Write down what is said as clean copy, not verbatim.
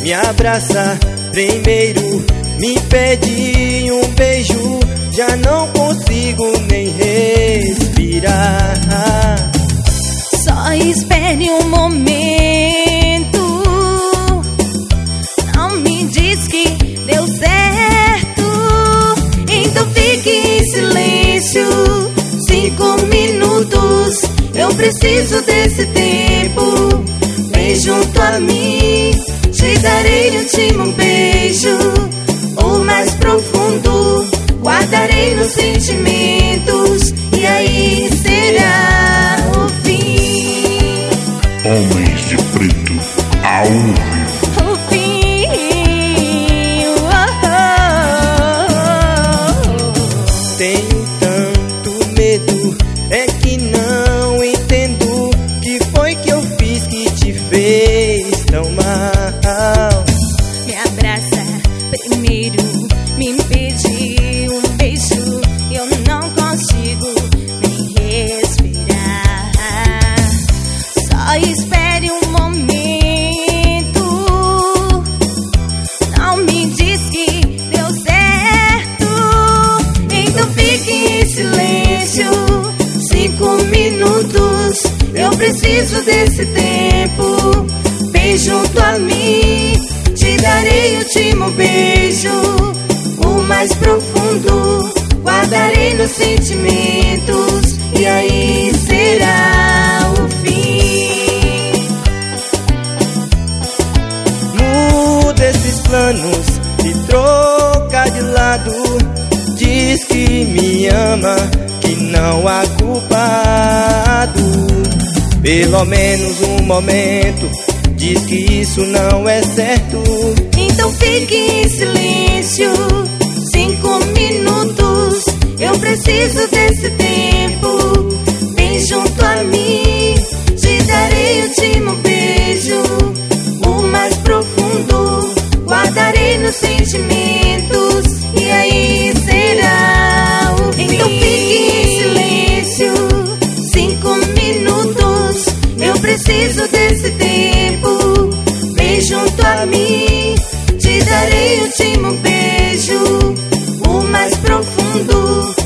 me abraça primeiro, me pede um beijo, já não consigo nem respirar. Só espere um momento, não me diz que deu certo, então fique em silêncio. 5 minutos, eu preciso desse tempo. Vem junto a mim, te darei o último beijo, o mais profundo, guardarei nos sentimentos, e aí será o fim. Homens de Preto ao vivo. O fim. Tenho tanto medo, é que não entendo que foi que eu fiz que te fez tão mal. Me abraça primeiro, me pede um beijo, eu não consigo nem respirar. Só espere um momento, não me diz que deu certo, então fique em silêncio. 5 minutos, eu preciso desse tempo. Vem junto a mim, te darei o último beijo, o mais profundo, guardarei nos sentimentos, e aí será o fim. Muda esses planos e troca de lado. Diz que me ama, que não há culpado. Pelo menos um momento, diz que isso não é certo. Então fique em silêncio. 5 minutos, eu preciso desse tempo. Vem junto a mim, te darei o último beijo, o mais profundo, guardarei nos sentimentos, e aí será o fim. Então fique em silêncio. 5 minutos, eu preciso desse tempo. Vem junto a mim, te darei o último beijo, o mais profundo,